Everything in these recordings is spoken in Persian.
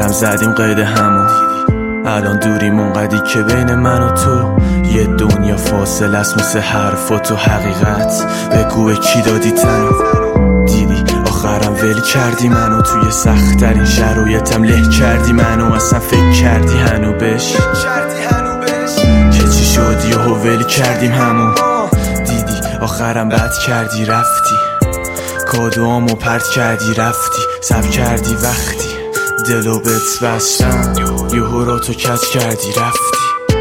آخرم زدیم قید همون. الان دوریم اونقدی که بین من و تو یه دنیا فاصله است مثل حرفات و حقیقت. بگو به کی دادی تنو؟ دیدی آخرم ول کردی منو، توی سخت‌ترین شرایطم له کردی منو. اصلا فکر کردی هنو بهش که چی شد یهو ول کردیم همون. دیدی آخرم بد کردی رفتی، کادوامو پرت کردی رفتی. صبر کردی وقتی دلو بهت بستم، یهو را تو کج کردی رفتی.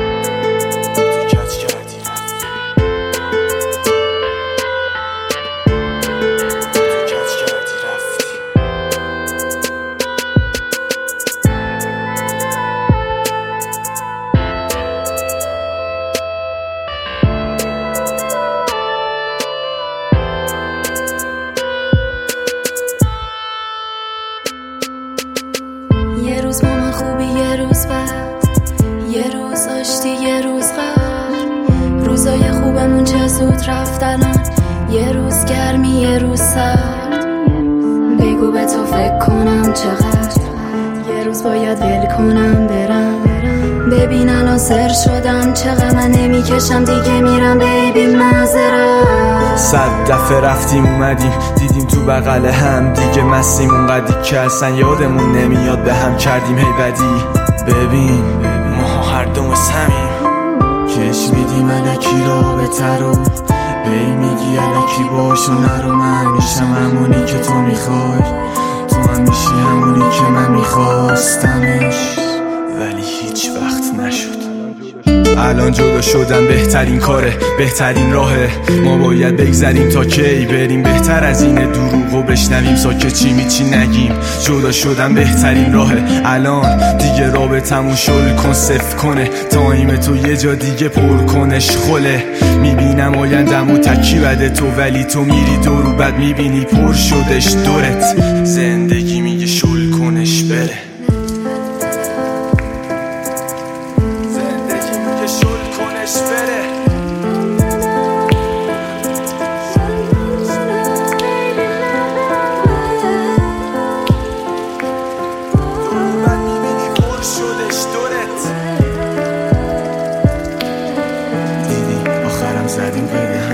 یه روز با من خوبی، یه روز بد، یه روز آشتی، یه روز غم. روزای خوبمون چه زود رفت الان، یه روز گرمی، یه روز سرد. بگو به تو فکر کنم چقدر، یه روز باید ول کنم برم. ببین الان سر شدم، چقدر من نمیکشم دیگه، میرم بیبی معذرت. 100 دفعه رفتیم اومدیم دیدیم تو بغل هم دیگه، مستیم اونقدی که اصلا یادمون نمیاد به هم کردیم هی بدی. ببین ما هر دو مثل همیم، کش میدیم الکی رابطه رو، هی میگی الکی باش و نرو. من میشم همونی که تو میخوای، تو هم میشی همونی که من میخواستمش، ولی هیچ وقت نشد. الان جدا شدن بهترین کاره، بهترین راهه. ما باید بگذریم تا کی بریم بهتر از اینه، دروغو بشنویم ساکت چی میچی نگیم. جدا شدن بهترین راهه، الان دیگه رابطمون شل کن صفر کنه. تایم تو یه جا دیگه پر کنش خله. میبینم آیندم و تکی بده تو، ولی تو میری دور و بد میبینی پر شدش دورت. زندگی میگه شل کنش بره، زدیم قید